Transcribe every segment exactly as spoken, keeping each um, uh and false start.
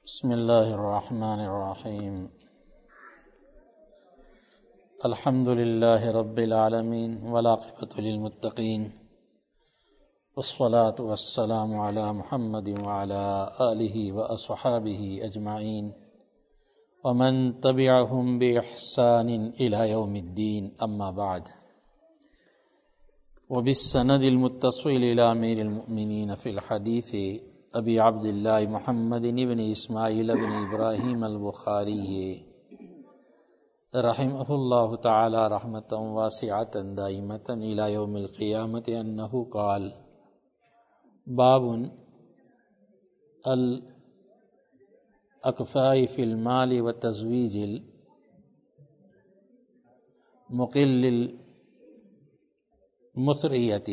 بسم اللہ الرحمن الرحیم الحمد للہ رب العالمین والعاقبۃ للمتقین والصلاة والسلام علی محمد وعلی آلہ واصحابہ اجمعین ومن تبعهم بإحسان إلى يوم الدین اما بعد وبالسند المتصل إلى أمير المؤمنين في الحديث ابی عبد اللہ محمد بن اسماعیل بن ابراہیم البخاری رحمہ اللہ تعالی رحمتا واسعة دائمة الى یوم القیامت انہ قال باب الاکفاء فی المال وتزویج المقل المثریۃ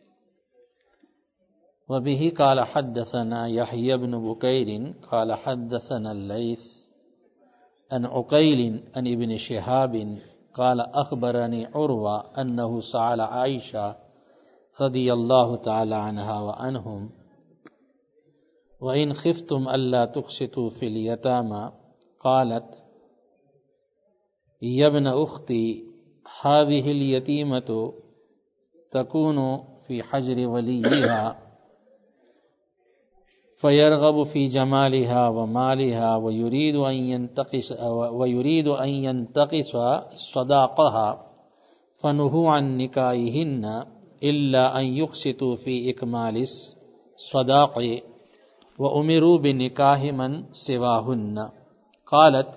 وبه قال حدثنا يحيى بن بكير قال حدثنا الليث عن عقيل عن ابن شهاب قال أخبرني عروة أنه سأل عائشة رضي الله تعالى عنها وعنهم وإن خفتم ألا تقسطوا في اليتامى قالت يا ابن أختي هذه اليتيمة تكون في حجر وليها فيرغب في جمالها ومالها ويريد أن ينتقص ويريد أن ينتقص صداقها فنهوا عن نكاحهن إلا أن يقسطوا في إكمال الصداق وأمروا بنكاح من سواهن قالت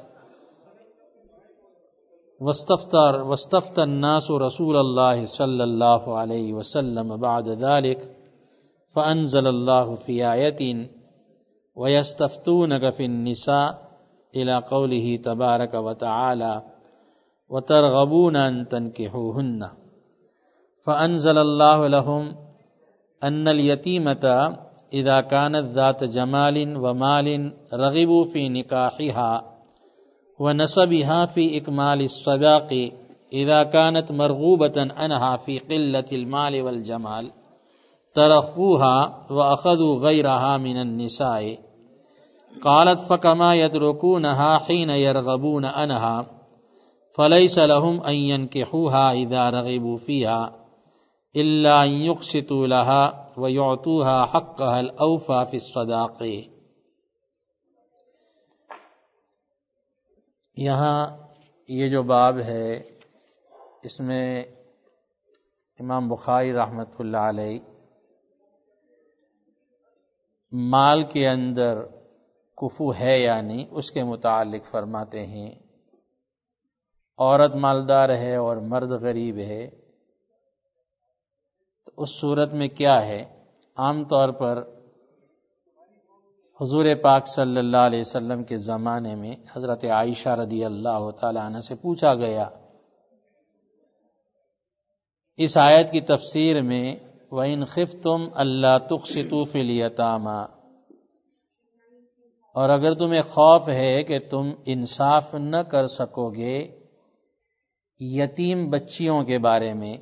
واستفتى الناس رسول الله صلى الله عليه وسلم بعد ذلك فأنزل الله في آية ويستفتونك في النساء إلى قوله تبارك وتعالى وترغبون أن تنكحوهن فأنزل الله لهم أن اليتيمة إذا كانت ذات جمال ومال رغبوا في نكاحها ونسبها في إكمال الصداق إذا كانت مرغوبة عنها في قلة المال والجمال ترخوها وأخذوا غيرها من النساء قالت فكما يتركونها حين يرغبون عنها فليس لهم أن ينكحوها إذا رغبوا فيها إلا أن يقسطوا لها ويعطوها حقها الأوفى في الصداق. یہاں یہ جو باب ہے اس میں امام بخاری رحمۃ اللہ علیہ مال کے اندر کفو ہے یا نہیں اس کے متعلق فرماتے ہیں. عورت مالدار ہے اور مرد غریب ہے تو اس صورت میں کیا ہے؟ عام طور پر حضور پاک صلی اللہ علیہ وسلم کے زمانے میں حضرت عائشہ رضی اللہ تعالی عنہ سے پوچھا گیا اس آیت کی تفسیر میں وَإِنْ خِفْتُمْ أَلَّا تُقْسِطُوا فِي الْيَتَامَى، اور اگر تمہیں خوف ہے کہ تم انصاف نہ کر سکو گے یتیم بچیوں کے بارے میں،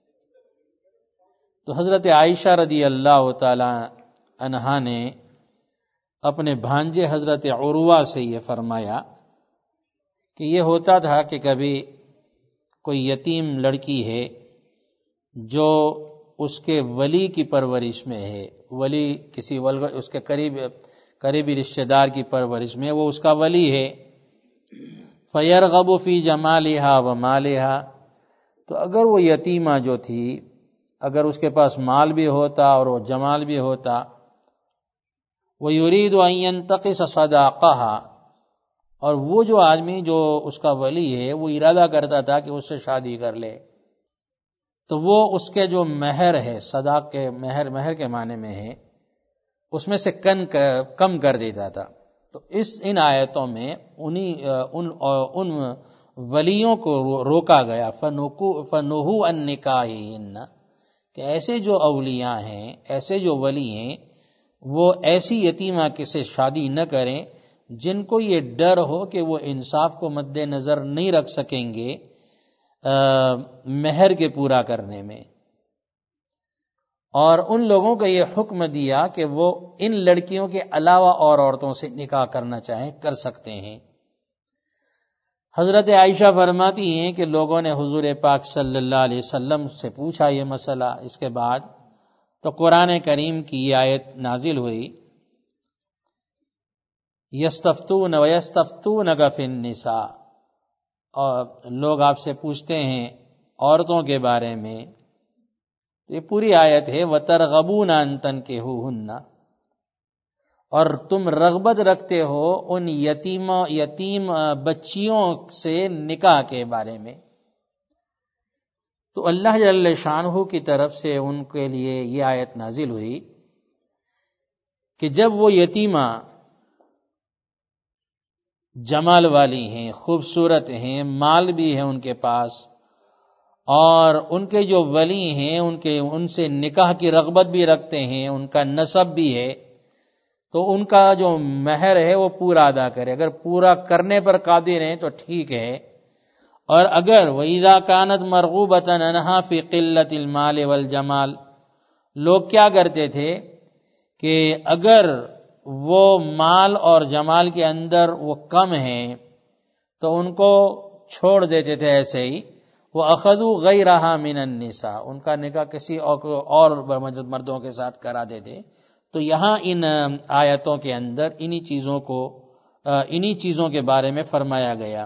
تو حضرت عائشہ رضی اللہ تعالی عنہا نے اپنے بھانجے حضرت عروہ سے یہ فرمایا کہ یہ ہوتا تھا کہ کبھی کوئی یتیم لڑکی ہے جو اس کے ولی کی پرورش میں ہے، ولی کسی ول اس کے قریب قریبی رشتہ دار کی پرورش میں، وہ اس کا ولی ہے. فَيَرْغَبُ فِي جَمَالِهَا وَمَالِهَا، تو اگر وہ یتیمہ جو تھی اگر اس کے پاس مال بھی ہوتا اور وہ جمال بھی ہوتا، وَيُرِيدُ أَن يَنْتَقِصَ صَدَاقَهَا، اور وہ جو آدمی جو اس کا ولی ہے وہ ارادہ کرتا تھا کہ اس سے شادی کر لے، تو وہ اس کے جو مہر ہے، صداق کے مہر مہر کے معنی میں ہے، اس میں سے کن کم کر دیتا تھا. تو اس ان آیتوں میں انہی ان ان ولیوں کو روکا گیا، فَنُهُوا عَن نِّكَاحِهِنَّ، کہ ایسے جو اولیاء ہیں، ایسے جو ولی ہیں، وہ ایسی یتیمہ سے شادی نہ کریں جن کو یہ ڈر ہو کہ وہ انصاف کو مد نظر نہیں رکھ سکیں گے مہر کے پورا کرنے میں. اور ان لوگوں کو یہ حکم دیا کہ وہ ان لڑکیوں کے علاوہ اور عورتوں سے نکاح کرنا چاہیں کر سکتے ہیں۔ حضرت عائشہ فرماتی ہیں کہ لوگوں نے حضور پاک صلی اللہ علیہ وسلم سے پوچھا یہ مسئلہ، اس کے بعد تو قرآن کریم کی یہ آیت نازل ہوئی، یستفتون ویستفتونک فی النساء، اور لوگ آپ سے پوچھتے ہیں عورتوں کے بارے میں، یہ پوری آیت ہے وَتَرْغَبُونَ أَن تَنكِحُوهُنَّ، اور تم رغبت رکھتے ہو ان یتیم یتیم بچیوں سے نکاح کے بارے میں۔ تو اللہ جل شانہ کی طرف سے ان کے لیے یہ آیت نازل ہوئی کہ جب وہ یتیمہ جمال والی ہیں، خوبصورت ہیں، مال بھی ہے ان کے پاس، اور ان کے جو ولی ہیں ان کے ان سے نکاح کی رغبت بھی رکھتے ہیں، ان کا نسب بھی ہے، تو ان کا جو مہر ہے وہ پورا ادا کرے۔ اگر پورا کرنے پر قادر ہیں تو ٹھیک ہے، اور اگر وَإِذَا كَانَتْ مَرْغُوبَةً عَنْهَا فِي قِلَّةِ الْمَالِ وَالْجَمَالِ، لوگ کیا کرتے تھے کہ اگر وہ مال اور جمال کے اندر وہ کم ہیں تو ان کو چھوڑ دیتے تھے ایسے ہی، وَأَخَذُوا غَيْرَهَا مِنَ النِّسَاءِ، ان کا نکاح کسی اور مردوں کے ساتھ کرا دیتے۔ تو یہاں ان آیتوں کے اندر انہی چیزوں کو انہی چیزوں کے بارے میں فرمایا گیا۔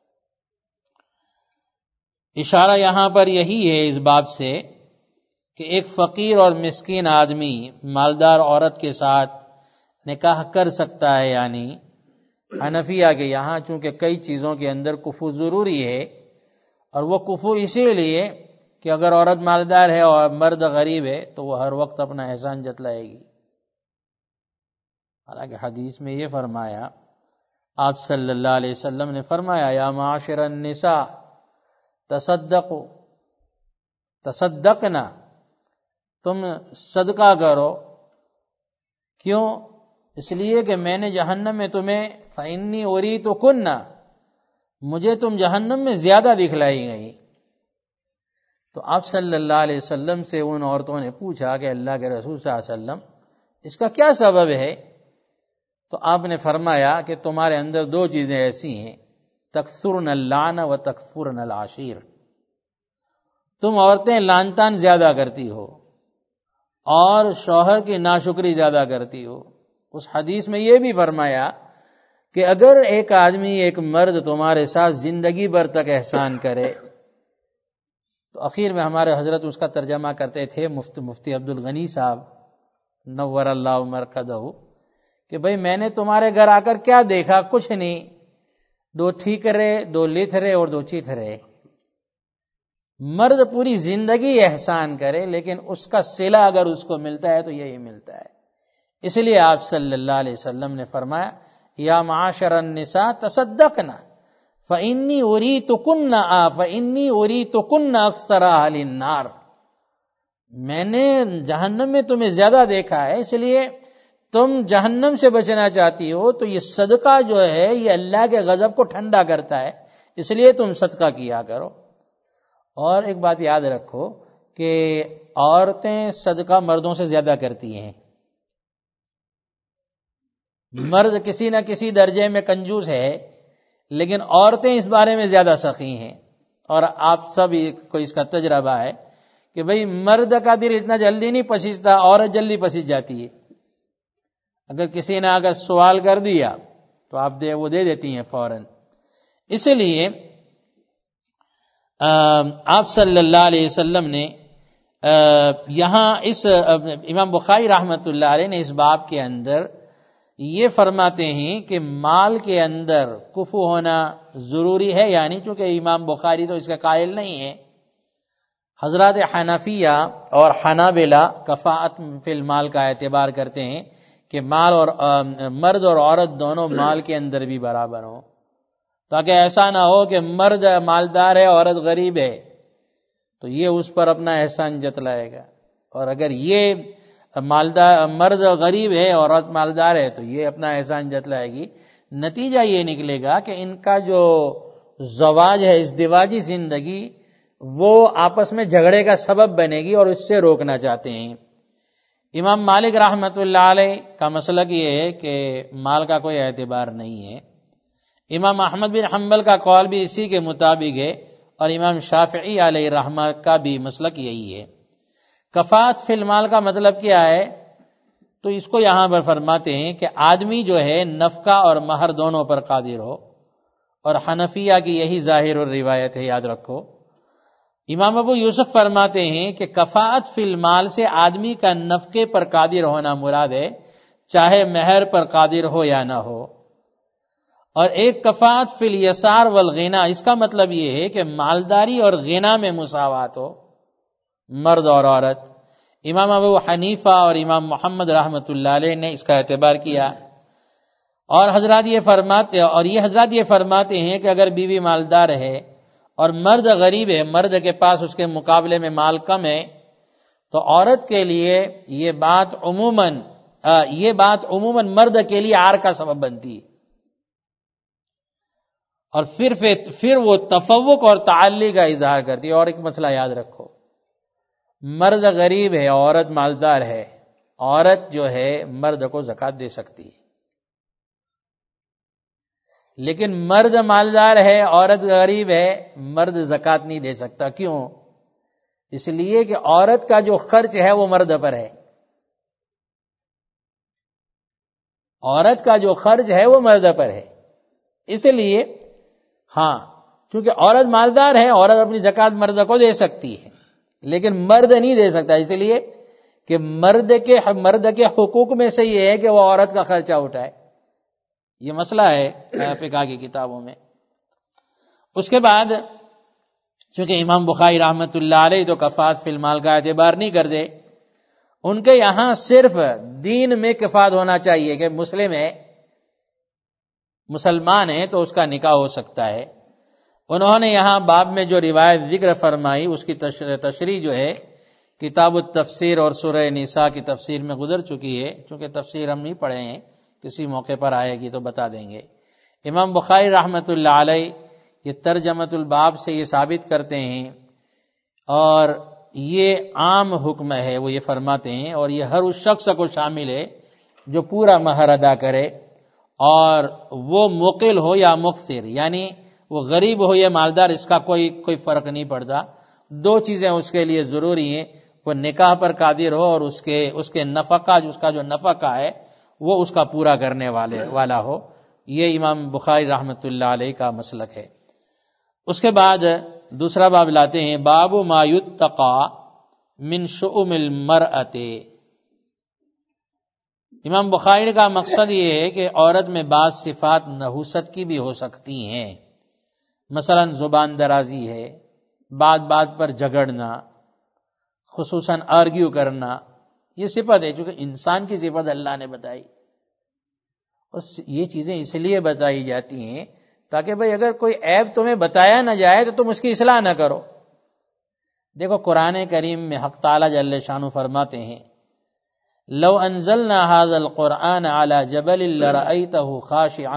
اشارہ یہاں پر یہی ہے اس باب سے کہ ایک فقیر اور مسکین آدمی مالدار عورت کے ساتھ نکاح کر سکتا ہے، یعنی حنفیہ کے یہاں چونکہ کئی چیزوں کے اندر کفو ضروری ہے، اور وہ کفو اسی لیے کہ اگر عورت مالدار ہے اور مرد غریب ہے تو وہ ہر وقت اپنا احسان جتلائے گی۔ حالانکہ حدیث میں یہ فرمایا، آپ صلی اللہ علیہ وسلم نے فرمایا یا معاشر النساء تصدقوا تصدقنا، تم صدقہ کرو، کیوں؟ اس لیے کہ میں نے جہنم میں تمہیں فإنی أُرِيتُكُنَّ، مجھے تم جہنم میں زیادہ دکھلائی گئی۔ تو آپ صلی اللہ علیہ وسلم سے ان عورتوں نے پوچھا کہ اللہ کے رسول صلی اللہ علیہ وسلم اس کا کیا سبب ہے؟ تو آپ نے فرمایا کہ تمہارے اندر دو چیزیں ایسی ہیں، تکثرن اللعن و تکفرن العشیر، تم عورتیں لعن طعن زیادہ کرتی ہو اور شوہر کی ناشکری زیادہ کرتی ہو۔ اس حدیث میں یہ بھی فرمایا کہ اگر ایک آدمی ایک مرد تمہارے ساتھ زندگی بھر تک احسان کرے، تو اخیر میں ہمارے حضرت اس کا ترجمہ کرتے تھے مفتی مفتی عبد الغنی صاحب نور اللہ مرکزہ، کہ بھئی میں نے تمہارے گھر آ کر کیا دیکھا؟ کچھ نہیں، دو ٹھیکرے، دو لتھرے اور دو چیتھرے۔ مرد پوری زندگی احسان کرے لیکن اس کا صلہ اگر اس کو ملتا ہے تو یہی ملتا ہے۔ اس لیے آپ صلی اللہ علیہ وسلم نے فرمایا یا معاشر النساء تصدقنا فإنی أُرِيتُكُنَّ فإنی أُرِيتُكُنَّ أَكْثَرَ أَهْلِ النَّارِ، میں نے جہنم میں تمہیں زیادہ دیکھا ہے، اس لیے تم جہنم سے بچنا چاہتی ہو تو یہ صدقہ جو ہے یہ اللہ کے غضب کو ٹھنڈا کرتا ہے، اس لیے تم صدقہ کیا کرو۔ اور ایک بات یاد رکھو کہ عورتیں صدقہ مردوں سے زیادہ کرتی ہیں، مرد کسی نہ کسی درجے میں کنجوس ہے لیکن عورتیں اس بارے میں زیادہ سخی ہیں، اور آپ سب کو اس کا تجربہ ہے کہ بھئی مرد کا دل اتنا جلدی نہیں پسیجتا، عورت جلدی پسیج جاتی ہے۔ اگر کسی نے اگر سوال کر دیا تو آپ دے وہ دے دیتی ہیں فوراً۔ اس لیے آپ صلی اللہ علیہ وسلم نے یہاں اس امام بخاری رحمۃ اللہ علیہ نے اس باب کے اندر یہ فرماتے ہیں کہ مال کے اندر کفو ہونا ضروری ہے، یعنی چونکہ امام بخاری تو اس کا قائل نہیں ہے، حضرات حنفیہ اور حنابلہ کفاءت فی المال کا اعتبار کرتے ہیں کہ مال اور مرد اور عورت دونوں مال کے اندر بھی برابر ہوں، تاکہ ایسا نہ ہو کہ مرد مالدار ہے عورت غریب ہے تو یہ اس پر اپنا احسان جتلائے گا، اور اگر یہ مالدار مرد غریب ہے اور عورت مالدار ہے تو یہ اپنا احسان جتلائے گی۔ نتیجہ یہ نکلے گا کہ ان کا جو زواج ہے، ازدواجی زندگی، وہ آپس میں جھگڑے کا سبب بنے گی اور اس سے روکنا چاہتے ہیں۔ امام مالک رحمۃ اللہ علیہ کا مسلک یہ ہے کہ مال کا کوئی اعتبار نہیں ہے. امام احمد بن حنبل کا قول بھی اسی کے مطابق ہے، اور امام شافعی علیہ رحمہ کا بھی مسلک یہی ہے. کفات فی المال کا مطلب کیا ہے؟ تو اس کو یہاں پر فرماتے ہیں کہ آدمی جو ہے نفقہ اور مہر دونوں پر قادر ہو، اور حنفیہ کی یہی ظاہر اور روایت ہے، یاد رکھو. امام ابو یوسف فرماتے ہیں کہ کفات فی المال سے آدمی کا نفقے پر قادر ہونا مراد ہے، چاہے مہر پر قادر ہو یا نہ ہو. اور ایک کفات فی الیسار والغنا، اس کا مطلب یہ ہے کہ مالداری اور غنا میں مساوات ہو، مرد اور عورت. امام ابو حنیفہ اور امام محمد رحمۃ اللہ علیہ نے اس کا اعتبار کیا، اور حضرات یہ فرماتے اور یہ حضرات یہ فرماتے ہیں کہ اگر بیوی مالدار ہے اور مرد غریب ہے، مرد کے پاس اس کے مقابلے میں مال کم ہے، تو عورت کے لیے یہ بات عموماً یہ بات عموماً مرد کے لیے عار کا سبب بنتی ہے، اور پھر پھر وہ تفوق اور تعلی کا اظہار کرتی ہے. اور ایک مسئلہ یاد رکھو، مرد غریب ہے، عورت مالدار ہے، عورت جو ہے مرد کو زکوٰۃ دے سکتی ہے، لیکن مرد مالدار ہے، عورت غریب ہے، مرد زکوٰۃ نہیں دے سکتا. کیوں؟ اس لیے کہ عورت کا جو خرچ ہے وہ مرد پر ہے، عورت کا جو خرچ ہے وہ مرد پر ہے. اس لیے ہاں چونکہ عورت مالدار ہے، عورت اپنی زکوٰۃ مرد کو دے سکتی ہے، لیکن مرد نہیں دے سکتا، اس لیے کہ مرد کے مرد کے حقوق میں سے یہ ہے کہ وہ عورت کا خرچہ اٹھائے. یہ مسئلہ ہے فقہ کی کتابوں میں. اس کے بعد چونکہ امام بخاری رحمۃ اللہ علیہ تو کفات فی المال کا اعتبار نہیں کرتے، ان کے یہاں صرف دین میں کفات ہونا چاہیے کہ مسلم ہے، مسلمان ہے تو اس کا نکاح ہو سکتا ہے. انہوں نے یہاں باب میں جو روایت ذکر فرمائی اس کی تشریح جو ہے کتاب التفسیر اور سورہ نساء کی تفسیر میں گزر چکی ہے، چونکہ تفسیر ہم نہیں پڑھے ہیں، کسی موقع پر آئے گی تو بتا دیں گے. امام بخاری رحمۃ اللہ علیہ یہ ترجمۃ الباب سے یہ ثابت کرتے ہیں، اور یہ عام حکم ہے، وہ یہ فرماتے ہیں، اور یہ ہر اس شخص کو شامل ہے جو پورا مہر ادا کرے، اور وہ مقل ہو یا مقتر، یعنی وہ غریب ہو یا مالدار، اس کا کوئی کوئی فرق نہیں پڑتا. دو چیزیں اس کے لیے ضروری ہیں، وہ نکاح پر قادر ہو اور اس کے اس کے نفقہ اس کا جو نفقہ ہے وہ اس کا پورا کرنے والے والا ہو. یہ امام بخاری رحمۃ اللہ علیہ کا مسلک ہے. اس کے بعد دوسرا باب لاتے ہیں، باب ما یتقى من شؤم المرأۃ. امام بخاری کا مقصد یہ ہے کہ عورت میں بعض صفات نحوست کی بھی ہو سکتی ہیں، مثلا زبان درازی ہے، بات بات پر جھگڑنا، خصوصاً آرگیو کرنا، یہ صفت ہے چونکہ انسان کی صفت اللہ نے بتائی، اور یہ چیزیں اس لیے بتائی جاتی ہیں تاکہ بھئی اگر کوئی عیب تمہیں بتایا نہ جائے تو تم اس کی اصلاح نہ کرو. دیکھو قرآن کریم میں حق تعالی جل شانہ فرماتے ہیں، لو انزلنا هذا القرآن على جبل لرأيته خاشعا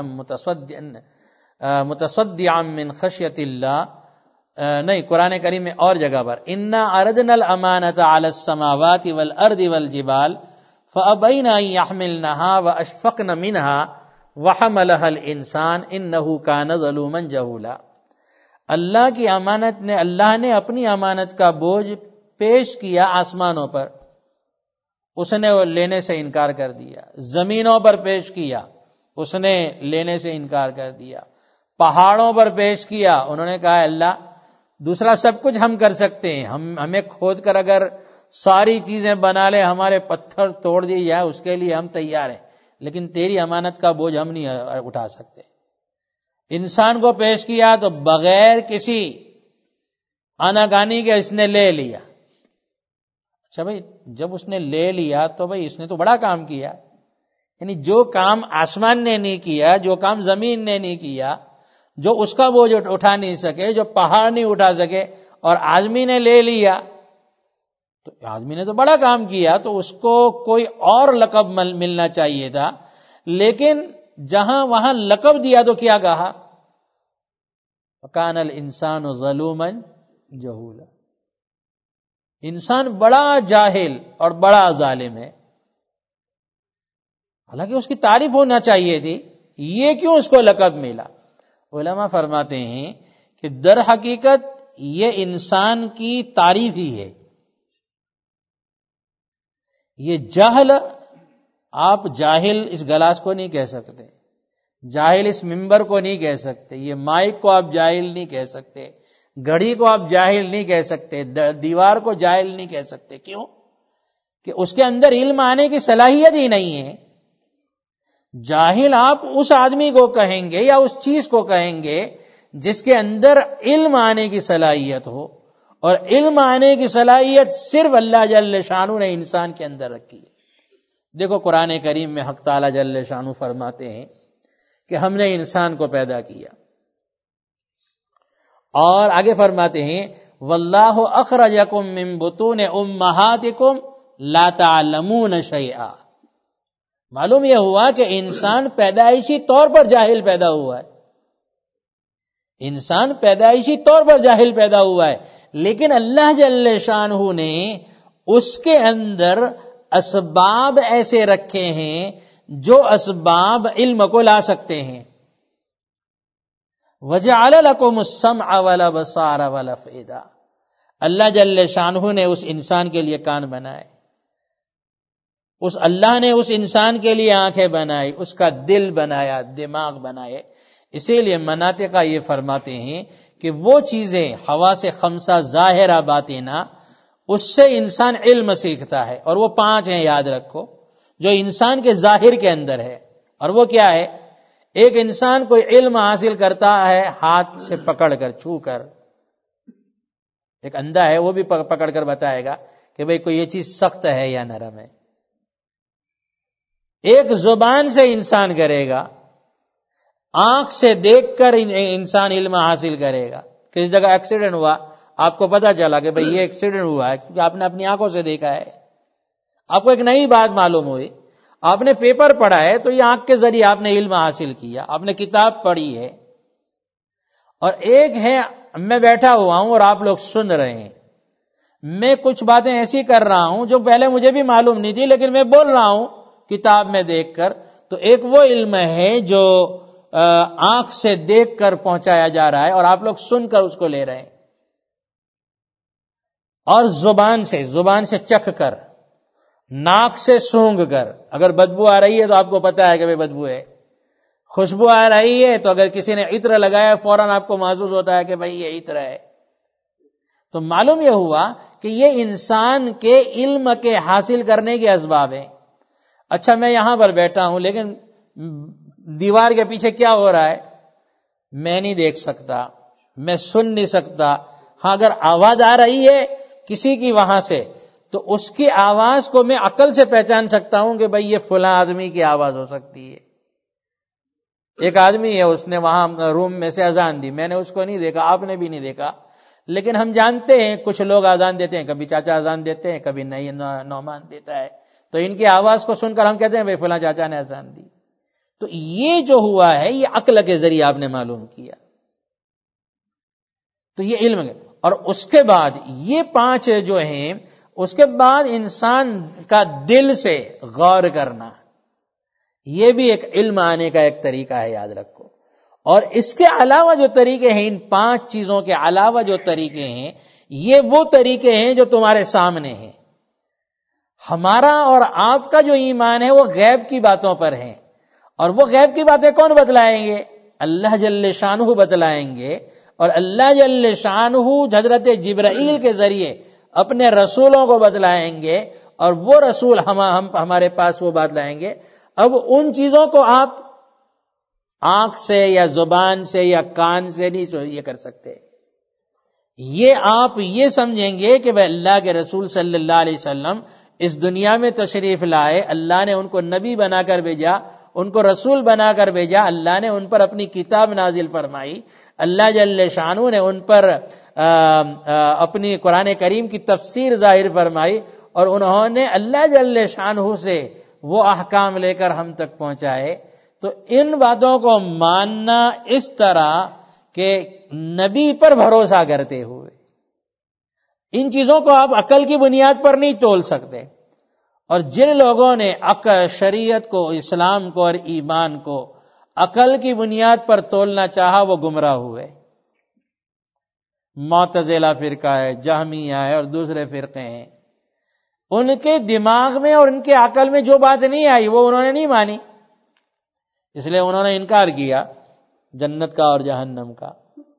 متصدعا متصدعا من خشیۃ اللہ. نہیں، قرآن کریم میں اور جگہ پر انا عرضنا الامانۃ علی السماوات والارض والجبال فابین ان یحملنها واشفقن منها وحملها الانسان انه کان ظلوما جہولا. اللہ کی امانت نے اللہ نے اپنی امانت کا بوجھ پیش کیا آسمانوں پر، اس نے وہ لینے سے انکار کر دیا. زمینوں پر پیش کیا، اس نے لینے سے انکار کر دیا. پہاڑوں پر پیش کیا، انہوں نے کہا اللہ دوسرا سب کچھ ہم کر سکتے ہیں، ہم ہمیں کھود کر اگر ساری چیزیں بنا لے، ہمارے پتھر توڑ دیے جائے، اس کے لیے ہم تیار ہیں، لیکن تیری امانت کا بوجھ ہم نہیں اٹھا سکتے. انسان کو پیش کیا تو بغیر کسی آناکانی کے اس نے لے لیا. اچھا بھائی جب اس نے لے لیا تو بھائی اس نے تو بڑا کام کیا، یعنی جو کام آسمان نے نہیں کیا، جو کام زمین نے نہیں کیا، جو اس کا بوجھ اٹھا نہیں سکے، جو پہاڑ نہیں اٹھا سکے، اور آدمی نے لے لیا، تو آدمی نے تو بڑا کام کیا، تو اس کو کوئی اور لقب ملنا چاہیے تھا. لیکن جہاں وہاں لقب دیا تو کیا کہا؟ وَكَانَ الْإِنسَانُ ظَلُومًا جَهُولًا. انسان بڑا جاہل اور بڑا ظالم ہے. حالانکہ اس کی تعریف ہونا چاہیے تھی، یہ کیوں اس کو لقب ملا؟ علماء فرماتے ہیں کہ در حقیقت یہ انسان کی تعریف ہی ہے. یہ جہل، آپ جاہل اس گلاس کو نہیں کہہ سکتے، جاہل اس ممبر کو نہیں کہہ سکتے، یہ مائک کو آپ جاہل نہیں کہہ سکتے، گھڑی کو آپ جاہل نہیں کہہ سکتے، دیوار کو جاہل نہیں کہہ سکتے. کیوں؟ کہ اس کے اندر علم آنے کی صلاحیت ہی نہیں ہے. جاہل آپ اس آدمی کو کہیں گے یا اس چیز کو کہیں گے جس کے اندر علم آنے کی صلاحیت ہو، اور علم آنے کی صلاحیت صرف اللہ جل شانہ نے انسان کے اندر رکھی ہے. دیکھو قرآن کریم میں حق تعالی جل شانہ فرماتے ہیں کہ ہم نے انسان کو پیدا کیا، اور آگے فرماتے ہیں واللہ اخرجکم من بطون امہاتکم لا تعلمون شیئا. معلوم یہ ہوا کہ انسان پیدائشی طور پر جاہل پیدا ہوا ہے، انسان پیدائشی طور پر جاہل پیدا ہوا ہے، لیکن اللہ جل شانہ نے اس کے اندر اسباب ایسے رکھے ہیں جو اسباب علم کو لا سکتے ہیں. وَجَعَلَ لَكُمُ السَّمْعَ وَالْأَبْصَارَ وَالْأَفْئِدَةَ. اللہ جل شانہ نے اس انسان کے لیے کان بنائے، اس اللہ نے اس انسان کے لیے آنکھیں بنائی، اس کا دل بنایا، دماغ بنائے. اسی لیے مناطق یہ فرماتے ہیں کہ وہ چیزیں حواس خمسہ ظاہرہ باطنہ، اس سے انسان علم سیکھتا ہے، اور وہ پانچ ہیں یاد رکھو جو انسان کے ظاہر کے اندر ہے. اور وہ کیا ہے؟ ایک انسان کوئی علم حاصل کرتا ہے ہاتھ سے پکڑ کر، چھو کر. ایک اندھا ہے وہ بھی پکڑ کر بتائے گا کہ بھئی کوئی یہ چیز سخت ہے یا نرم ہے. ایک زبان سے انسان کرے گا، آنکھ سے دیکھ کر انسان علم حاصل کرے گا. کسی جگہ ایکسیڈنٹ ہوا، آپ کو پتا چلا کہ بھئی یہ ایکسیڈنٹ ہوا ہے کیونکہ آپ نے اپنی آنکھوں سے دیکھا ہے. آپ کو ایک نئی بات معلوم ہوئی، آپ نے پیپر پڑھا ہے تو یہ آنکھ کے ذریعے آپ نے علم حاصل کیا، آپ نے کتاب پڑھی ہے. اور ایک ہے میں بیٹھا ہوا ہوں اور آپ لوگ سن رہے ہیں، میں کچھ باتیں ایسی کر رہا ہوں جو پہلے مجھے بھی معلوم نہیں تھی لیکن میں بول رہا ہوں کتاب میں دیکھ کر. تو ایک وہ علم ہے جو آنکھ سے دیکھ کر پہنچایا جا رہا ہے اور آپ لوگ سن کر اس کو لے رہے ہیں. اور زبان سے، زبان سے چکھ کر، ناک سے سونگھ کر. اگر بدبو آ رہی ہے تو آپ کو پتا ہے کہ بھئی بدبو ہے، خوشبو آ رہی ہے تو اگر کسی نے عطر لگایا فوراً آپ کو محسوس ہوتا ہے کہ بھئی یہ عطر ہے. تو معلوم یہ ہوا کہ یہ انسان کے علم کے حاصل کرنے کے اسباب ہیں. اچھا میں یہاں پر بیٹھا ہوں لیکن دیوار کے پیچھے کیا ہو رہا ہے میں نہیں دیکھ سکتا، میں سن نہیں سکتا. ہاں اگر آواز آ رہی ہے کسی کی وہاں سے تو اس کی آواز کو میں عقل سے پہچان سکتا ہوں کہ بھئی یہ فلاں آدمی کی آواز ہو سکتی ہے. ایک آدمی ہے اس نے وہاں روم میں سے اذان دی، میں نے اس کو نہیں دیکھا، آپ نے بھی نہیں دیکھا، لیکن ہم جانتے ہیں کچھ لوگ اذان دیتے ہیں، کبھی چاچا اذان دیتے ہیں، کبھی نہیں نعمان دیتا ہے، تو ان کی آواز کو سن کر ہم کہتے ہیں بھئی فلاں چاچا نے اذان دی. تو یہ جو ہوا ہے یہ عقل کے ذریعے آپ نے معلوم کیا، تو یہ علم ہے. اور اس کے بعد یہ پانچ جو ہیں، اس کے بعد انسان کا دل سے غور کرنا، یہ بھی ایک علم آنے کا ایک طریقہ ہے یاد رکھو. اور اس کے علاوہ جو طریقے ہیں، ان پانچ چیزوں کے علاوہ جو طریقے ہیں، یہ وہ طریقے ہیں جو تمہارے سامنے ہیں. ہمارا اور آپ کا جو ایمان ہے وہ غیب کی باتوں پر ہے، اور وہ غیب کی باتیں کون بتلائیں گے؟ اللہ جل شانہ بتلائیں گے. اور اللہ جل شانہ حضرت جبرائیل کے ذریعے اپنے رسولوں کو بتلائیں گے، اور وہ رسول ہم ہمارے پاس وہ بات لائیں گے. اب ان چیزوں کو آپ آنکھ سے یا زبان سے یا کان سے نہیں یہ کر سکتے. یہ آپ یہ سمجھیں گے کہ بھئی اللہ کے رسول صلی اللہ علیہ وسلم اس دنیا میں تشریف لائے، اللہ نے ان کو نبی بنا کر بھیجا، ان کو رسول بنا کر بھیجا، اللہ نے ان پر اپنی کتاب نازل فرمائی، اللہ جل شانہ نے ان پر آ آ اپنی قرآن کریم کی تفسیر ظاہر فرمائی، اور انہوں نے اللہ جل شانہ سے وہ احکام لے کر ہم تک پہنچائے. تو ان باتوں کو ماننا اس طرح کہ نبی پر بھروسہ کرتے ہوئے، ان چیزوں کو آپ عقل کی بنیاد پر نہیں تول سکتے. اور جن لوگوں نے عقل شریعت کو اسلام کو اور ایمان کو عقل کی بنیاد پر تولنا چاہا وہ گمراہ ہوئے. معتزلہ فرقہ ہے, جہمیہ ہے اور دوسرے فرقے ہیں, ان کے دماغ میں اور ان کے عقل میں جو بات نہیں آئی وہ انہوں نے نہیں مانی, اس لیے انہوں نے انکار کیا جنت کا اور جہنم کا.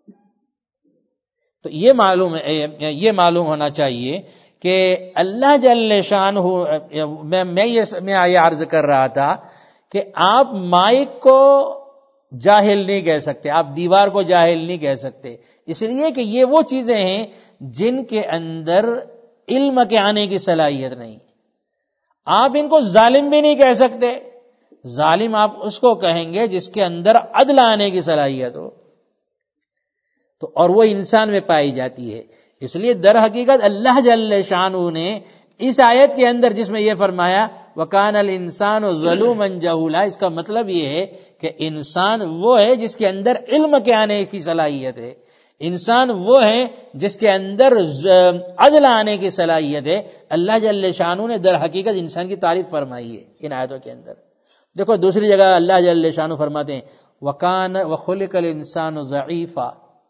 تو یہ معلوم یہ معلوم ہونا چاہیے کہ اللہ جل شانہ, میں میں یہ میں یہ عرض کر رہا تھا کہ آپ مائک کو جاہل نہیں کہہ سکتے, آپ دیوار کو جاہل نہیں کہہ سکتے, اس لیے کہ یہ وہ چیزیں ہیں جن کے اندر علم کے آنے کی صلاحیت نہیں. آپ ان کو ظالم بھی نہیں کہہ سکتے, ظالم آپ اس کو کہیں گے جس کے اندر عدل آنے کی صلاحیت ہو, تو اور وہ انسان میں پائی جاتی ہے. اس لیے در حقیقت اللہ جل شانہ نے اس آیت کے اندر جس میں یہ فرمایا وَكَانَ الْإِنسَانُ ظَلُومًا جَهُولًا, اس کا مطلب یہ ہے کہ انسان وہ ہے جس کے اندر علم کے آنے کی صلاحیت ہے, انسان وہ ہے جس کے اندر عدل آنے کی صلاحیت ہے. اللہ جل شانہ نے در حقیقت انسان کی تعریف فرمائی ہے ان آیتوں کے اندر. دیکھو دوسری جگہ اللہ جل شانہ فرماتے ہیں وَكَانَ وَخُلِقَ الْإِنسَانُ ضَعِيفًا,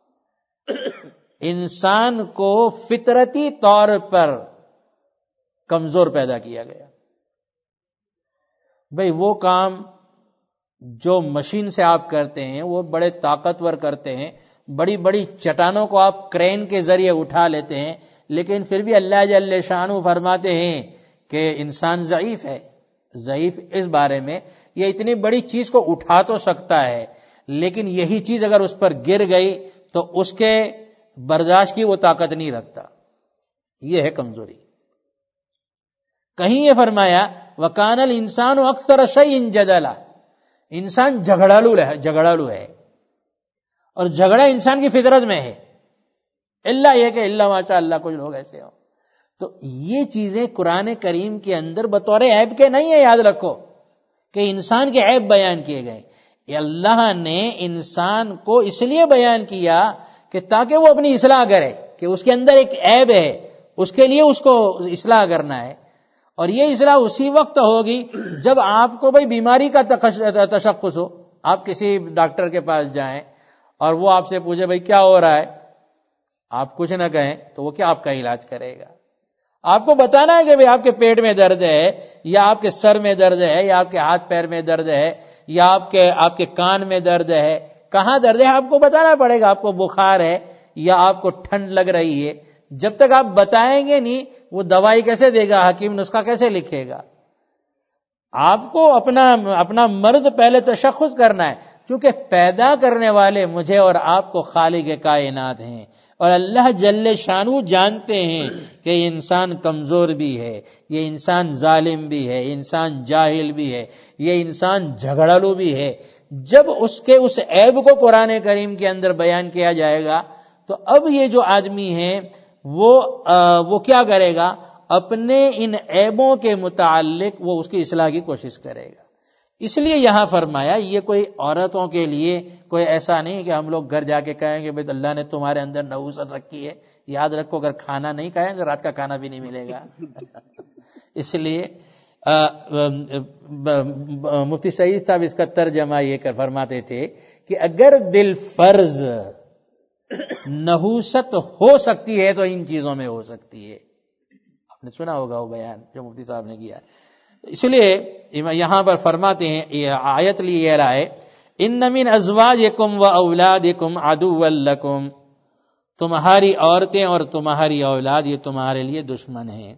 انسان کو فطرتی طور پر کمزور پیدا کیا گیا. بھئی وہ کام جو مشین سے آپ کرتے ہیں وہ بڑے طاقتور کرتے ہیں, بڑی بڑی چٹانوں کو آپ کرین کے ذریعے اٹھا لیتے ہیں, لیکن پھر بھی اللہ جل شانہ فرماتے ہیں کہ انسان ضعیف ہے. ضعیف اس بارے میں یہ اتنی بڑی چیز کو اٹھا تو سکتا ہے, لیکن یہی چیز اگر اس پر گر گئی تو اس کے برداشت کی وہ طاقت نہیں رکھتا, یہ ہے کمزوری. کہیں یہ فرمایا وَكَانَ الْإِنسَانُ أَكْثَرَ شَيْءٍ جَدَلًا, انسان جھگڑالو ہے جھگڑالو ہے اور جھگڑا انسان کی فطرت میں ہے, اللہ یہ کہ اللہ ماشاء اللہ کچھ لوگ ایسے ہوں. تو یہ چیزیں قرآن کریم کے اندر بطور عیب کے نہیں ہے, یاد رکھو کہ انسان کے عیب بیان کیے گئے. اللہ نے انسان کو اس لیے بیان کیا کہ تاکہ وہ اپنی اصلاح کرے, کہ اس کے اندر ایک عیب ہے, اس کے لیے اس کو اصلاح کرنا ہے. اور یہ اصلاح اسی وقت ہوگی جب آپ کو بھئی بیماری کا تشخص ہو. آپ کسی ڈاکٹر کے پاس جائیں اور وہ آپ سے پوچھے بھئی کیا ہو رہا ہے, آپ کچھ نہ کہیں تو وہ کیا آپ کا علاج کرے گا؟ آپ کو بتانا ہے کہ بھئی آپ کے پیٹ میں درد ہے, یا آپ کے سر میں درد ہے, یا آپ کے ہاتھ پیر میں درد ہے, یا آپ کے آپ کے کان میں درد ہے. کہاں درد ہے آپ کو بتانا پڑے گا. آپ کو بخار ہے یا آپ کو ٹھنڈ لگ رہی ہے, جب تک آپ بتائیں گے نہیں وہ دوائی کیسے دے گا, حکیم نسخہ کیسے لکھے گا؟ آپ کو اپنا اپنا مرض پہلے تشخص کرنا ہے, کیونکہ پیدا کرنے والے مجھے اور آپ کو خالق کائنات ہیں, اور اللہ جل شانہ جانتے ہیں کہ یہ انسان کمزور بھی ہے, یہ انسان ظالم بھی ہے, انسان جاہل بھی ہے, یہ انسان جھگڑالو بھی ہے. جب اس کے اس عیب کو قرآن کریم کے اندر بیان کیا جائے گا تو اب یہ جو آدمی ہے وہ وہ کیا کرے گا, اپنے ان عیبوں کے متعلق وہ اس کی اصلاح کی کوشش کرے گا. اس لیے یہاں فرمایا یہ کوئی عورتوں کے لیے کوئی ایسا نہیں کہ ہم لوگ گھر جا کے کہیں گے بھائی اللہ نے تمہارے اندر نحوست رکھی ہے, یاد رکھو اگر کھانا نہیں کھائیں تو رات کا کھانا بھی نہیں ملے گا. اس لیے مفتی سعید صاحب اس کا ترجمہ یہ کر فرماتے تھے کہ اگر بالفرض نحوست ہو سکتی ہے تو ان چیزوں میں ہو سکتی ہے. آپ نے سنا ہوگا وہ بیان جو مفتی صاحب نے کیا. اس لیے یہاں پر فرماتے ہیں, یہ آیت لی یہ رائے ان من ازواجکم و اولادکم عدوا لکم, تمہاری عورتیں اور تمہاری اولاد یہ تمہارے لیے دشمن ہیں.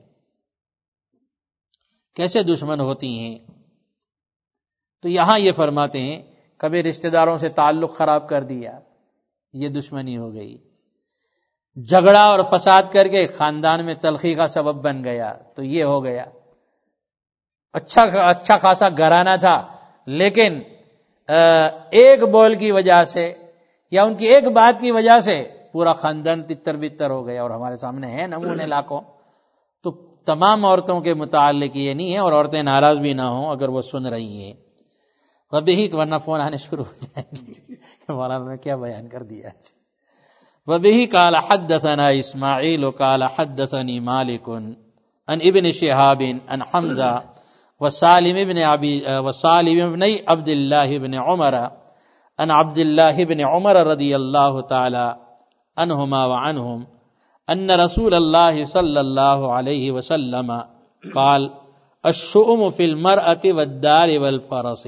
کیسے دشمن ہوتی ہیں؟ تو یہاں یہ فرماتے ہیں کبھی رشتہ داروں سے تعلق خراب کر دیا, یہ دشمنی ہو گئی. جھگڑا اور فساد کر کے خاندان میں تلخی کا سبب بن گیا تو یہ ہو گیا. اچھا اچھا خاصا گھرانہ تھا لیکن ایک بول کی وجہ سے یا ان کی ایک بات کی وجہ سے پورا خاندان تتر بتر ہو گیا, اور ہمارے سامنے ہیں نمونے لاکھوں. تو تمام عورتوں کے متعلق یہ نہیں ہے, اور عورتیں ناراض بھی نہ ہوں اگر وہ سن رہی ہیں. وبہی ورنہ فون آنے شروع ہو جائیں گے کہ مولانا نے کیا بیان کر دیا. وبہی قال حدثنا اسماعیل قال حدثنی مالک, عن ابن شهاب عن حمزة وسالم بن ابي وسالم بن عبد الله بن عمر عن عبد الله بن عمر رضي الله تعالى عنهما وعنهم ان رسول الله صلى الله عليه وسلم قال الشؤم في المرأة والدار والفرس.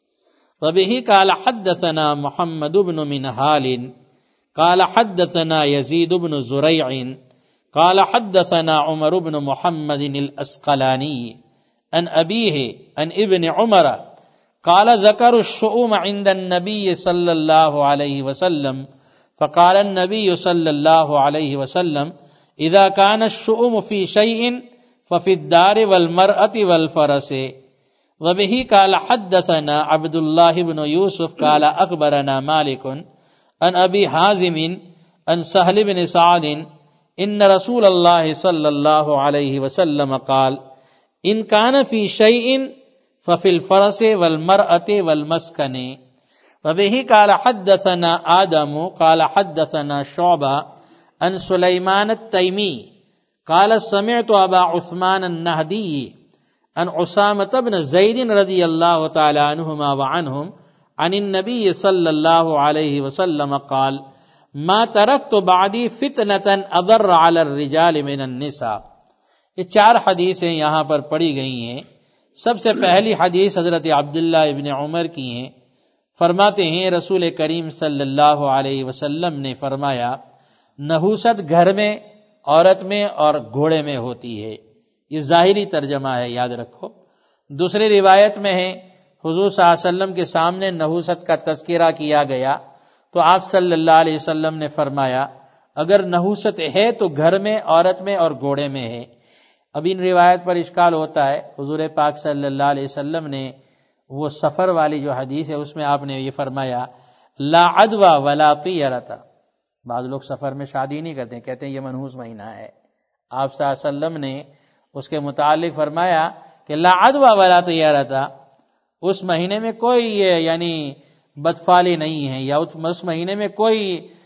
وبه قال حدثنا محمد بن منهال قال حدثنا يزيد بن زريع قال حدثنا عمر بن محمد الأسقلاني عن أبيه عن ابن عمر قال ذكروا الشؤم عند النبي صلى الله عليه وسلم فقال النبي صلى الله عليه وسلم إذا كان الشؤم في شيء ففي الدار والمرأة والفرس. وبه قال حدثنا عبد الله بن يوسف قال أخبرنا مالك عن أبي حازم عن سهل بن سعد إن رسول الله صلى الله عليه وسلم قال إن كان في شيء ففي الفرس والمرأة والمسكن. وبه قال حدثنا آدم قال حدثنا شعبة عن سليمان التيمي قال سمعت أبا عثمان النهدي عن عسامة بن زيد رضي الله تعالى عنهما وعنهم عن النبي صلى الله عليه وسلم قال ما تركت بعدي فتنة أضر على الرجال من النساء. یہ چار حدیثیں یہاں پر پڑھی گئی ہیں. سب سے پہلی حدیث حضرت عبداللہ ابن عمر کی ہیں. فرماتے ہیں رسول کریم صلی اللہ علیہ وسلم نے فرمایا نحوست گھر میں، عورت میں اور گھوڑے میں ہوتی ہے. یہ ظاہری ترجمہ ہے، یاد رکھو. دوسری روایت میں ہے حضور صلی اللہ علیہ وسلم کے سامنے نحوست کا تذکرہ کیا گیا تو آپ صلی اللہ علیہ وسلم نے فرمایا اگر نحوست ہے تو گھر میں، عورت میں اور گھوڑے میں ہے. اب ان روایت پر اشکال ہوتا ہے. حضور پاک صلی اللہ علیہ وسلم نے وہ سفر والی جو حدیث ہے اس میں آپ نے یہ فرمایا لا عدوى ولا طیرۃ. بعض لوگ سفر میں شادی نہیں کرتے، کہتے ہیں یہ منحوس مہینہ ہے. آپ صلی اللہ علیہ وسلم نے اس کے متعلق فرمایا کہ لا عدوى ولا طیرۃ، اس مہینے میں کوئی یعنی بدفالی نہیں ہے یا اس مہینے میں کوئی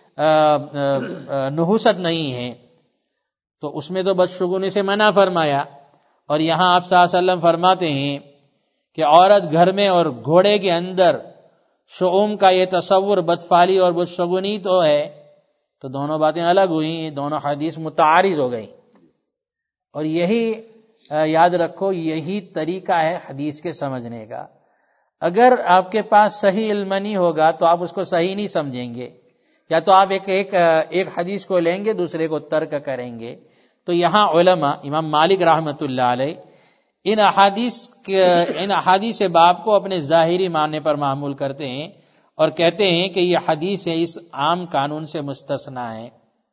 نحوست نہیں ہے، تو اس میں تو بدشگونی سے منع فرمایا. اور یہاں آپ صلی اللہ علیہ وسلم فرماتے ہیں کہ عورت گھر میں اور گھوڑے کے اندر شؤم کا یہ تصور بدفالی اور بدشگونی تو ہے، تو دونوں باتیں الگ ہوئیں، دونوں حدیث متعارض ہو گئی. اور یہی یاد رکھو، یہی طریقہ ہے حدیث کے سمجھنے کا. اگر آپ کے پاس صحیح علم نہیں ہوگا تو آپ اس کو صحیح نہیں سمجھیں گے، یا تو آپ ایک ایک ایک حدیث کو لیں گے دوسرے کو ترک کریں گے. تو یہاں علماء امام مالک رحمۃ اللہ علیہ ان احادیث ان احادیث باب کو اپنے ظاہری معنی پر معمول کرتے ہیں اور کہتے ہیں کہ یہ حدیث اس عام قانون سے مستثنا ہے.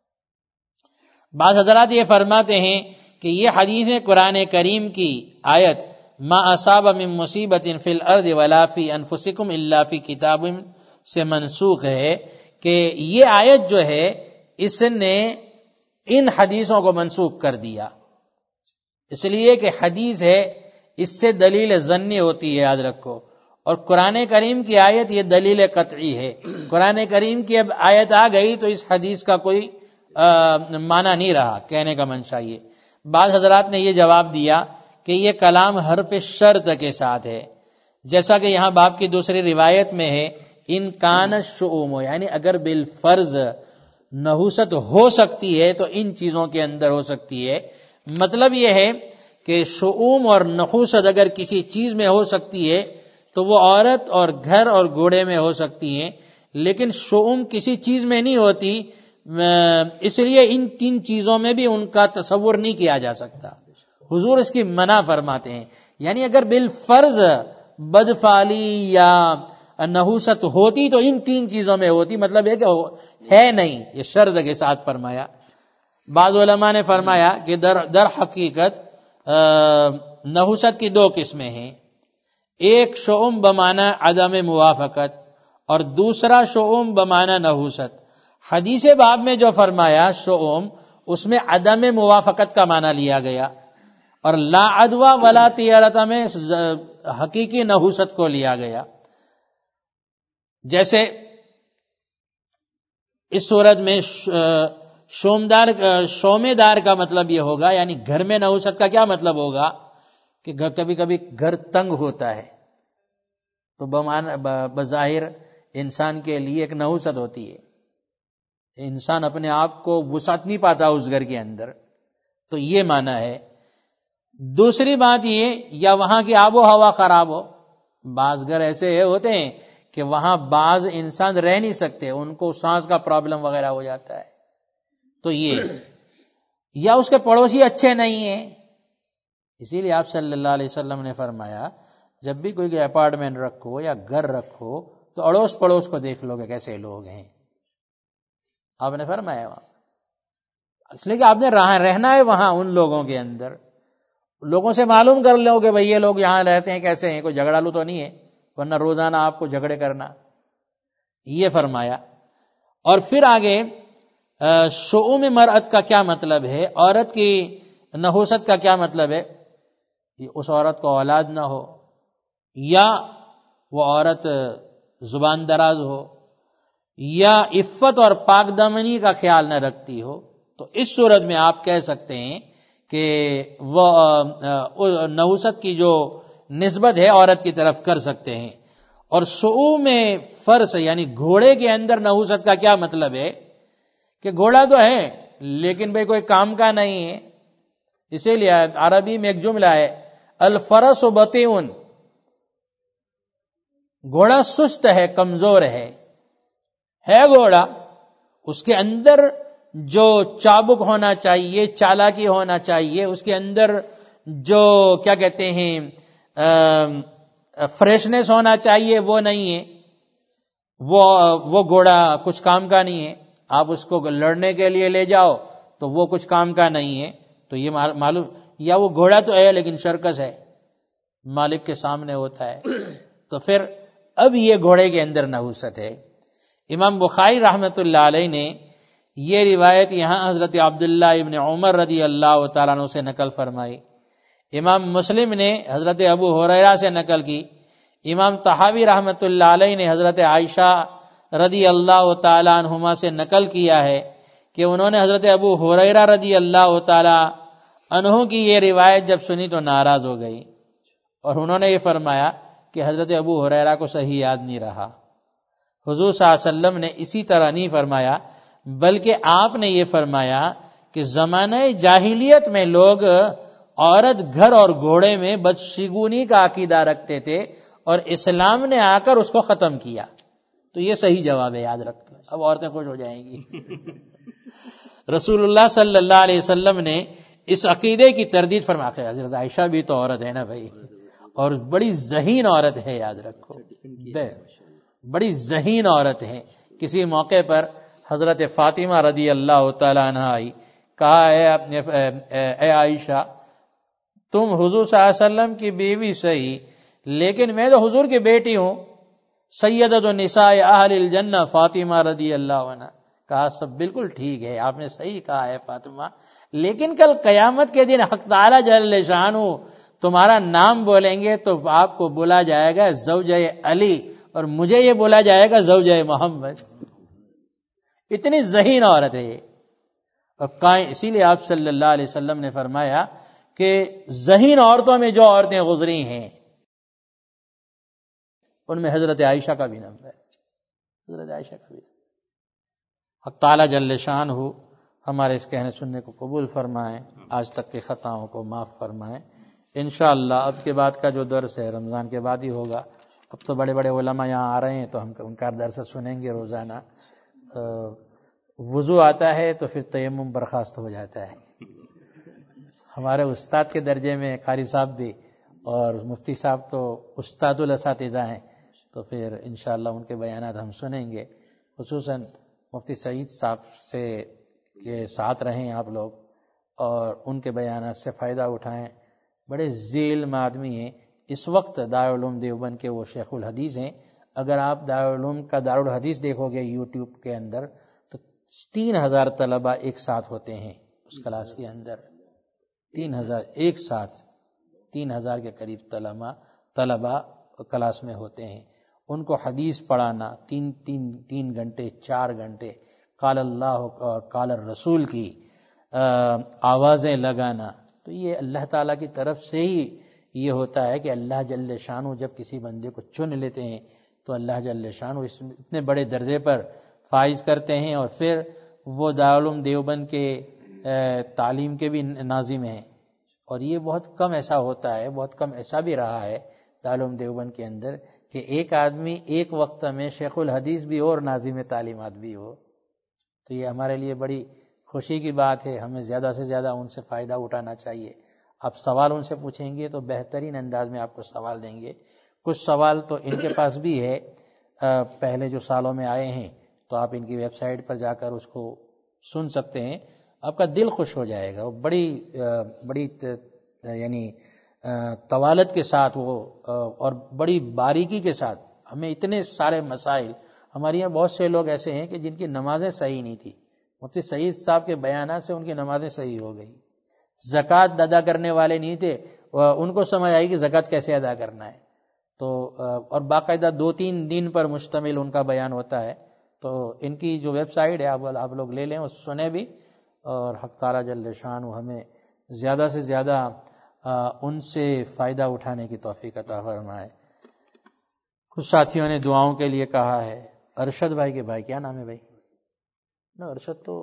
بعض حضرات یہ فرماتے ہیں کہ یہ حدیث قرآن کریم کی آیت ما اصاب من مصیبت فی الارض ولا فی انفسکم الا فی کتاب سے منسوخ ہے، کہ یہ آیت جو ہے اس نے ان حدیثوں کو منسوخ کر دیا. اس لیے کہ حدیث ہے اس سے دلیل ظنی ہوتی ہے، یاد رکھو. اور قرآن کریم کی آیت یہ دلیل قطعی ہے. قرآن کریم کی اب آیت آ گئی تو اس حدیث کا کوئی معنی نہیں رہا. کہنے کا منشا یہ بعض حضرات نے یہ جواب دیا کہ یہ کلام حرف شرط کے ساتھ ہے، جیسا کہ یہاں باب کی دوسری روایت میں ہے ان کان الشؤم، یعنی اگر بالفرض نحوست ہو سکتی ہے تو ان چیزوں کے اندر ہو سکتی ہے. مطلب یہ ہے کہ شؤم اور نحوست اگر کسی چیز میں ہو سکتی ہے تو وہ عورت اور گھر اور گھوڑے میں ہو سکتی ہیں، لیکن شؤم کسی چیز میں نہیں ہوتی، اس لیے ان تین چیزوں میں بھی ان کا تصور نہیں کیا جا سکتا. حضور اس کی منع فرماتے ہیں. یعنی اگر بالفرض بدفعلی یا نحوست ہوتی تو ان تین چیزوں میں ہوتی، مطلب ہے کہ ہے نہیں، یہ شرط کے ساتھ فرمایا. بعض علماء نے فرمایا کہ در, در حقیقت نحوست کی دو قسمیں ہیں، ایک شؤم بمعنی عدم موافقت اور دوسرا شؤم بمعنی نحوست. حدیث باب میں جو فرمایا شؤم، اس میں عدم موافقت کا معنی لیا گیا، اور لا عدوى ولا طیرۃ میں حقیقی نحوست کو لیا گیا. جیسے اس صورت میں شومدار شومے دار کا مطلب یہ ہوگا، یعنی گھر میں نحوست کا کیا مطلب ہوگا کہ کبھی کبھی گھر تنگ ہوتا ہے تو بظاہر انسان کے لیے ایک نحوست ہوتی ہے، انسان اپنے آپ کو وسعت نہیں پاتا اس گھر کے اندر، تو یہ معنی ہے۔ دوسری بات یہ، یا وہاں کی آب و ہوا خراب ہو، بعض گھر ایسے ہوتے ہیں کہ وہاں بعض انسان رہ نہیں سکتے، ان کو سانس کا پرابلم وغیرہ ہو جاتا ہے، تو یہ، یا اس کے پڑوسی اچھے نہیں ہیں، اسی لیے آپ صلی اللہ علیہ وسلم نے فرمایا جب بھی کوئی اپارٹمنٹ رکھو یا گھر رکھو تو اڑوس پڑوس کو دیکھ لو کہ کیسے لوگ ہیں، آپ نے فرمایا وہاں، اس لیے کہ آپ نے رہنا ہے وہاں ان لوگوں کے اندر، لوگوں سے معلوم کر لو کہ بھئی یہ لوگ یہاں رہتے ہیں کیسے ہیں، کوئی جھگڑالو تو نہیں ہے، ورنہ روزانہ آپ کو جھگڑے کرنا، یہ فرمایا۔ اور پھر آگے شؤم مرأت کا کیا مطلب ہے، عورت کی نحوست کا کیا مطلب ہے، اس عورت کو اولاد نہ ہو، یا وہ عورت زبان دراز ہو، یا عفت اور پاک دامنی کا خیال نہ رکھتی ہو، تو اس صورت میں آپ کہہ سکتے ہیں کہ وہ نحوست کی جو نسبت ہے عورت کی طرف کر سکتے ہیں۔ اور شؤم فرس یعنی گھوڑے کے اندر نحوست کا کیا مطلب ہے کہ گھوڑا تو ہے لیکن بھئی کوئی کام کا نہیں ہے، اسی لیے عربی میں ایک جملہ ہے الفرس بطیء، گھوڑا سست ہے، کمزور ہے، ہے گھوڑا، اس کے اندر جو چابک ہونا چاہیے، چالاکی ہونا چاہیے، اس کے اندر جو کیا کہتے ہیں فریشنس ہونا چاہیے وہ نہیں ہے، وہ وہ گھوڑا کچھ کام کا نہیں ہے، آپ اس کو لڑنے کے لیے لے جاؤ تو وہ کچھ کام کا نہیں ہے، تو یہ معلوم، یا وہ گھوڑا تو ہے لیکن شرکس ہے، مالک کے سامنے ہوتا ہے، تو پھر اب یہ گھوڑے کے اندر نحوست ہے۔ امام بخاری رحمت اللہ علیہ نے یہ روایت یہاں حضرت عبداللہ ابن عمر رضی اللہ تعالیٰ عنہ سے نقل فرمائی، امام مسلم نے حضرت ابو ہریرہ سے نقل کی، امام طحاوی رحمت اللہ علیہ نے حضرت عائشہ رضی اللہ تعالیٰ عنہما سے نقل کیا ہے کہ انہوں نے حضرت ابو ہریرہ رضی اللہ تعالیٰ عنہ کی یہ روایت جب سنی تو ناراض ہو گئی، اور انہوں نے یہ فرمایا کہ حضرت ابو ہریرہ کو صحیح یاد نہیں رہا، حضور صلی اللہ علیہ وسلم نے اسی طرح نہیں فرمایا، بلکہ آپ نے یہ فرمایا کہ زمانہ جاہلیت میں لوگ عورت گھر اور گھوڑے میں بدشگونی کا عقیدہ رکھتے تھے، اور اسلام نے آ کر اس کو ختم کیا، تو یہ صحیح جواب ہے، یاد رکھو، اب عورتیں خوش ہو جائیں گی۔ رسول اللہ صلی اللہ علیہ وسلم نے اس عقیدے کی تردید فرمایا، حضرت عائشہ بھی تو عورت ہے نا بھائی، اور بڑی ذہین عورت ہے، یاد رکھو، بڑی ذہین عورت ہے۔ کسی موقع پر حضرت فاطمہ رضی اللہ تعالی عنہ آئی، کہا اے اے عائشہ تم حضور صلی اللہ علیہ وسلم کی بیوی صحیح، لیکن میں تو حضور کی بیٹی ہوں، سیدۃ النساء اہل الجنہ فاطمہ رضی اللہ عنہ۔ کہا سب بالکل ٹھیک ہے، آپ نے صحیح کہا ہے فاطمہ، لیکن کل قیامت کے دن حق تعالی جل شانہ تمہارا نام بولیں گے تو آپ کو بولا جائے گا زوجہ علی، اور مجھے یہ بولا جائے گا زوجہ محمد۔ اتنی ذہین عورت ہے یہ، اور اسی لیے آپ صلی اللہ علیہ وسلم نے فرمایا کہ ذہین عورتوں میں جو عورتیں گزری ہیں ان میں حضرت عائشہ کا بھی نمبر ہے، حضرت عائشہ کا بھی۔ حق تعالی جل شانہ ہمارے اس کہنے سننے کو قبول فرمائیں، آج تک کے خطاؤں کو معاف فرمائیں۔ انشاءاللہ اب کے بعد کا جو درس ہے رمضان کے بعد ہی ہوگا، اب تو بڑے بڑے علماء یہاں آ رہے ہیں تو ہم ان کا درس سنیں گے روزانہ۔ وضو آتا ہے تو پھر تیمم برخاست ہو جاتا ہے، ہمارے استاد کے درجے میں قاری صاحب بھی، اور مفتی صاحب تو استاد الاساتذہ ہیں، تو پھر انشاءاللہ ان کے بیانات ہم سنیں گے، خصوصاً مفتی سعید صاحب سے کے ساتھ رہیں آپ لوگ اور ان کے بیانات سے فائدہ اٹھائیں۔ بڑے ذی علم آدمی ہیں، اس وقت دارالعلوم دیوبند کے وہ شیخ الحدیث ہیں، اگر آپ دارالعلوم کا دارالحدیث دیکھو گے یوٹیوب کے اندر تو تین ہزار طلبہ ایک ساتھ ہوتے ہیں اس کلاس کے اندر، تین ہزار ایک ساتھ، تین ہزار کے قریب طلبہ طلبہ کلاس میں ہوتے ہیں، ان کو حدیث پڑھانا تین تین تین گھنٹے چار گھنٹے قال اللہ اور قال الرسول کی آوازیں لگانا، تو یہ اللہ تعالیٰ کی طرف سے ہی یہ ہوتا ہے کہ اللہ جل شانہ جب کسی بندے کو چن لیتے ہیں تو اللہ جل شانہ اس اتنے بڑے درجے پر فائز کرتے ہیں، اور پھر وہ دارالعلوم دیوبند کے تعلیم کے بھی ناظم ہیں، اور یہ بہت کم ایسا ہوتا ہے، بہت کم ایسا بھی رہا ہے دارالعلوم دیوبند کے اندر کہ ایک آدمی ایک وقت میں شیخ الحدیث بھی اور ناظم تعلیمات بھی ہو. تو یہ ہمارے لیے بڑی خوشی کی بات ہے، ہمیں زیادہ سے زیادہ ان سے فائدہ اٹھانا چاہیے. آپ سوال ان سے پوچھیں گے تو بہترین انداز میں آپ کو سوال دیں گے. کچھ سوال تو ان کے پاس بھی ہے پہلے جو سالوں میں آئے ہیں، تو آپ ان کی ویب سائٹ پر جا کر اس کو سن سکتے ہیں، آپ کا دل خوش ہو جائے گا. بڑی بڑی یعنی طوالت کے ساتھ وہ اور بڑی باریکی کے ساتھ ہمیں اتنے سارے مسائل. ہمارے یہاں بہت سے لوگ ایسے ہیں کہ جن کی نمازیں صحیح نہیں تھی، مفتی سعید صاحب کے بیانات سے ان کی نمازیں صحیح ہو گئی. زکوٰۃ ادا کرنے والے نہیں تھے، ان کو سمجھ آئی کہ زکوٰۃ کیسے ادا کرنا ہے. تو اور باقاعدہ دو تین دن پر مشتمل ان کا بیان ہوتا ہے. تو ان کی جو ویب سائٹ ہے آپ لوگ لے لیں، اس سنیں بھی، اور حق تعالیٰ جل شانہ ہمیں زیادہ سے زیادہ ان سے فائدہ اٹھانے کی توفیق عطا فرمائے. کچھ ساتھیوں نے دعاؤں کے لیے کہا ہے. ارشد بھائی کے بھائی کیا نام ہے بھائی؟ نا ارشد تو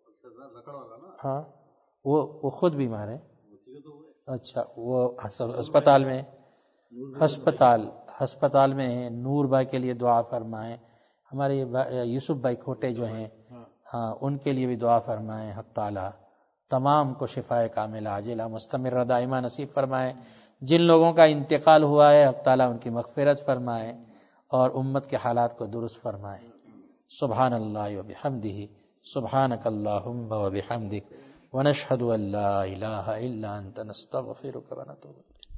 ہاں وہ وہ خود بیمار ہے. اچھا وہ ہسپتال میں ہسپتال ہسپتال میں ہیں. نور بھائی کے لیے دعا فرمائیں. ہمارے یوسف بھائی کھوٹے جو ہیں، ہاں ان کے لیے بھی دعا فرمائیں. حق تعالیٰ تمام کو شفائے کاملہ عاجلہ مستمرہ دائمہ نصیب فرمائیں. جن لوگوں کا انتقال ہوا ہے حق تعالیٰ ان کی مغفرت فرمائیں اور امت کے حالات کو درست فرمائیں. سبحان اللہ و بحمدہ، سبحانک اللہم و بحمدک، ونشہد ان لا الہ الا انت نستغفرک و نتوب الیک.